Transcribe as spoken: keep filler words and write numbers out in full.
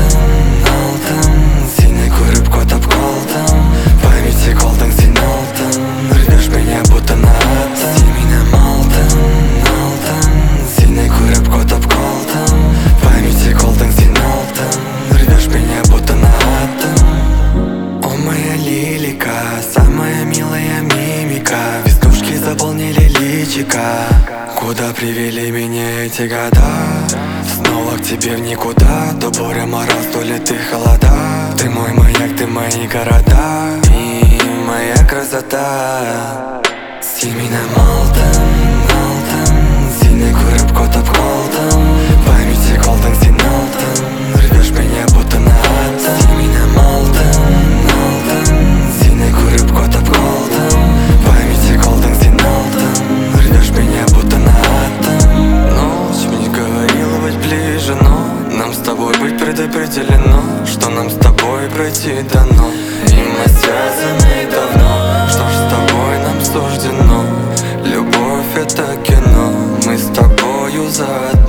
алтын, алтын, синий көріп көтіп қалдым. Памяти қалдың сен алтын, рвешь меня будто на атом. Сен менің алтын, алтын, синий көріп көтіп қалдым. Памяти қалдың сен алтын, рвешь меня будто на атом. О, моя лилика, самая милая мимика, веснушки заполнили личика. Куда привели меня эти года? Снова к тебе в никуда. То буря, мороз, то ли ты холода. Ты мой маяк, ты мои города и моя красота. Сен менің алтын, алтын, сені көріп көтіп қалдым. Памяти қалдың сен алтын, рвешь меня будто на атом. Сен менің алтын, алтын, сені көріп көтіп қалдым. Памяти қалдың сен алтын, рвешь меня будто на атом. Ночь мне говорила быть ближе, но нам с тобой быть предопределено, что нам с тобой пройти дано. И мы связаны давно, что ж с тобой нам суждено. Любовь — это кино, мы с тобою заодно.